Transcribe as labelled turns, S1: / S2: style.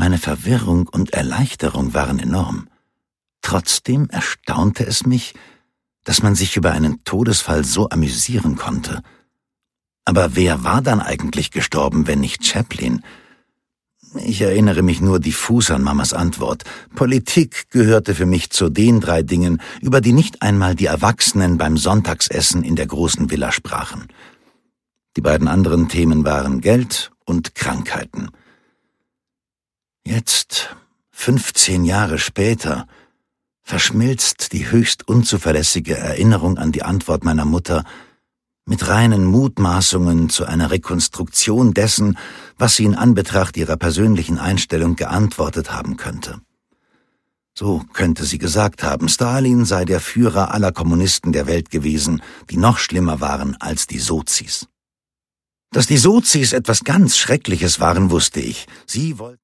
S1: Meine Verwirrung und Erleichterung waren enorm. Trotzdem erstaunte es mich, dass man sich über einen Todesfall so amüsieren konnte. Aber wer war dann eigentlich gestorben, wenn nicht Chaplin? Ich erinnere mich nur diffus an Mamas Antwort. Politik gehörte für mich zu den 3 Dingen, über die nicht einmal die Erwachsenen beim Sonntagsessen in der großen Villa sprachen. Die beiden anderen Themen waren Geld und Krankheiten. Jetzt, 15 Jahre später, verschmilzt die höchst unzuverlässige Erinnerung an die Antwort meiner Mutter mit reinen Mutmaßungen zu einer Rekonstruktion dessen, was sie in Anbetracht ihrer persönlichen Einstellung geantwortet haben könnte. So könnte sie gesagt haben, Stalin sei der Führer aller Kommunisten der Welt gewesen, die noch schlimmer waren als die Sozis. Dass die Sozis etwas ganz Schreckliches waren, wusste ich. Sie wollten